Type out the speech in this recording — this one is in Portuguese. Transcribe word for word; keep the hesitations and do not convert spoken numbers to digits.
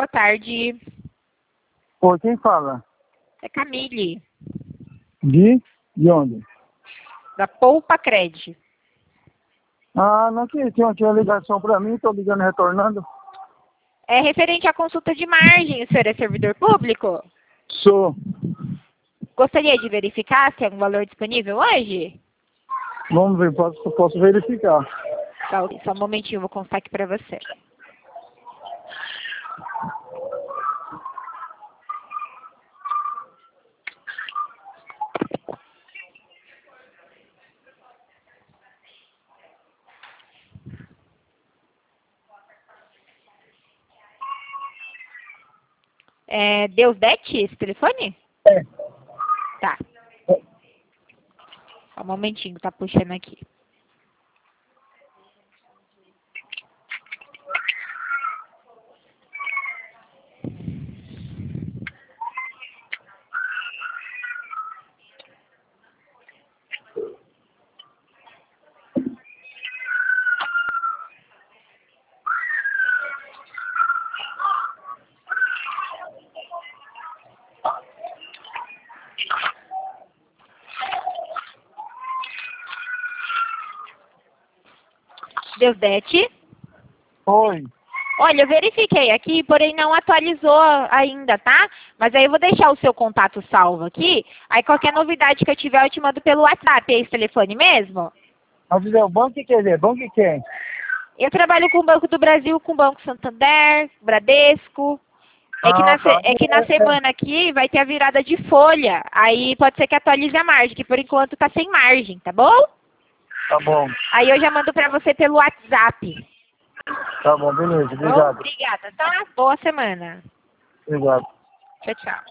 tarde. Oi, quem fala? É Camille, De? De onde? da Poupa Cred. Ah, não que tinha aqui uma ligação para mim, estou ligando retornando. É referente à consulta de margem, o senhor é servidor público? Sou. Gostaria de verificar se tem algum valor disponível hoje? Vamos ver, posso, posso verificar. Tá, ok, só um momentinho, eu vou constar aqui para você. É Deusdete esse telefone? É. Tá. Só um momentinho, tá puxando aqui. Deusdete? Oi. Olha, eu verifiquei aqui, porém não atualizou ainda, tá? Mas aí eu vou deixar o seu contato salvo aqui. Aí qualquer novidade que eu tiver, eu te mando pelo WhatsApp. É esse telefone mesmo? Mas dizer, o banco que quer dizer? Banco que quer? Eu trabalho com o Banco do Brasil, com o Banco Santander, Bradesco. É que, Ah, na, tá. se- é que na É, é. semana aqui vai ter a virada de folha. Aí pode ser que atualize a margem, que por enquanto tá sem margem, tá bom? Tá bom. Aí eu já mando pra você pelo WhatsApp. Tá bom, beleza. Tá bom? Obrigado. Obrigada, tá? Boa semana. Obrigado. Tchau, tchau.